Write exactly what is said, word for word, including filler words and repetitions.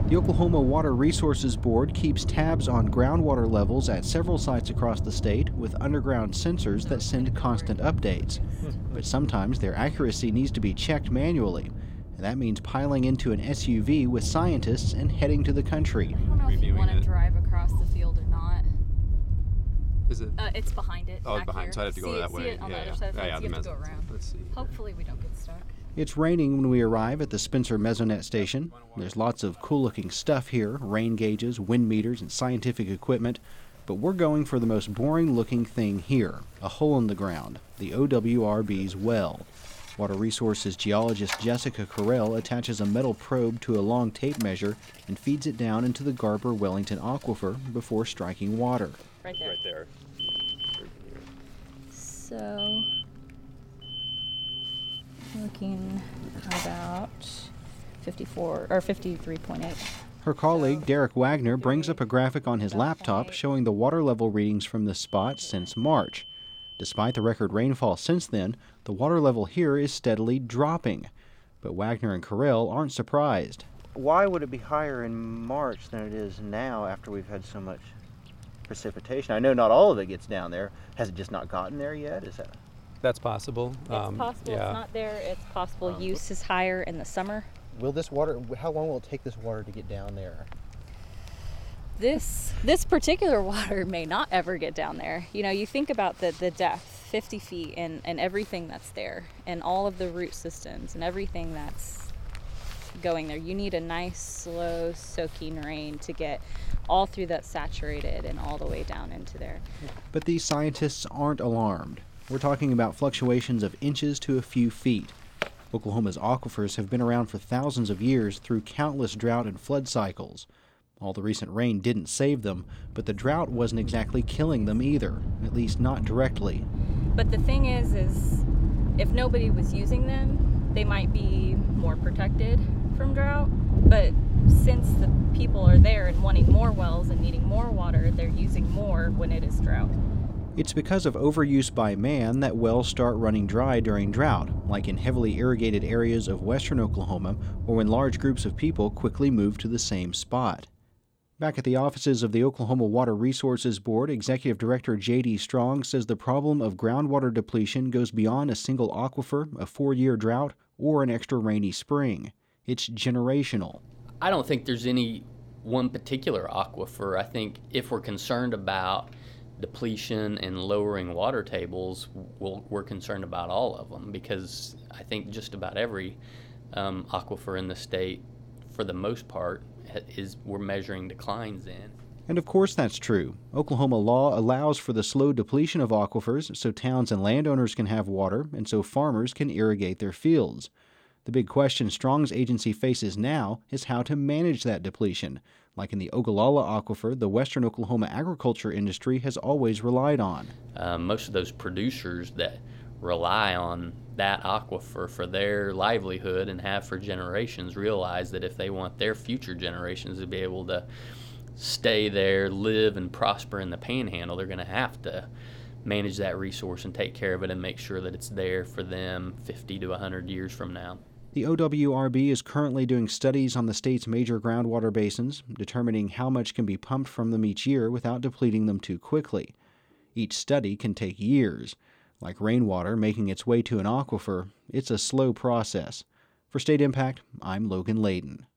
The Oklahoma Water Resources Board keeps tabs on groundwater levels at several sites across the state with underground sensors that send constant updates. But sometimes their accuracy needs to be checked manually, and that means piling into an S U V with scientists and heading to the country. I don't know if you want to drive across the field or not. Is it? Uh, it's behind it. Oh, back behind, here. so I have to go see that it, way. See it on yeah, the yeah. other side of the yeah, yeah, fence. You have the to go around. Let's see. Hopefully we don't get stuck. It's raining when we arrive at the Spencer Mesonet station. There's lots of cool-looking stuff here, rain gauges, wind meters, and scientific equipment. But we're going for the most boring-looking thing here, a hole in the ground, the O W R B's well. Water Resources geologist Jessica Carell attaches a metal probe to a long tape measure and feeds it down into the Garber-Wellington aquifer before striking water. Right there. Right there. So, looking about fifty-four or fifty-three point eight. Her colleague, Derek Wagner, brings up a graphic on his laptop showing the water level readings from this spot since March. Despite the record rainfall since then, the water level here is steadily dropping. But Wagner and Carell aren't surprised. Why would it be higher in March than it is now after we've had so much precipitation? I know not all of it gets down there. Has it just not gotten there yet? Is that? That's possible. It's Um, possible yeah. it's not there. It's possible Um, use is higher in the summer. Will this water, how long will it take this water to get down there? This this particular water may not ever get down there. You know, you think about the, the depth, fifty feet, and, and everything that's there, and all of the root systems and everything that's going there. You need a nice, slow, soaking rain to get all through that saturated and all the way down into there. But these scientists aren't alarmed. We're talking about fluctuations of inches to a few feet. Oklahoma's aquifers have been around for thousands of years through countless drought and flood cycles. All the recent rain didn't save them, but the drought wasn't exactly killing them either, at least not directly. But the thing is, is if nobody was using them, they might be more protected from drought. But since the people are there and wanting more wells and needing more water, they're using more when it is drought. It's because of overuse by man that wells start running dry during drought, like in heavily irrigated areas of western Oklahoma, or when large groups of people quickly move to the same spot. Back at the offices of the Oklahoma Water Resources Board, Executive Director J D Strong says the problem of groundwater depletion goes beyond a single aquifer, a four-year drought, or an extra rainy spring. It's generational. I don't think there's any one particular aquifer. I think if we're concerned about depletion and lowering water tables, we'll, we're concerned about all of them, because I think just about every um, aquifer in the state, for the most part, is we're measuring declines in. And of course that's true. Oklahoma law allows for the slow depletion of aquifers so towns and landowners can have water and so farmers can irrigate their fields. The big question Strong's agency faces now is how to manage that depletion, like in the Ogallala Aquifer the western Oklahoma agriculture industry has always relied on. Uh, most of those producers that rely on that aquifer for their livelihood and have for generations realize that if they want their future generations to be able to stay there, live, and prosper in the Panhandle, they're going to have to manage that resource and take care of it and make sure that it's there for them fifty to one hundred years from now. The O W R B is currently doing studies on the state's major groundwater basins, determining how much can be pumped from them each year without depleting them too quickly. Each study can take years. Like rainwater making its way to an aquifer, it's a slow process. For State Impact, I'm Logan Layden.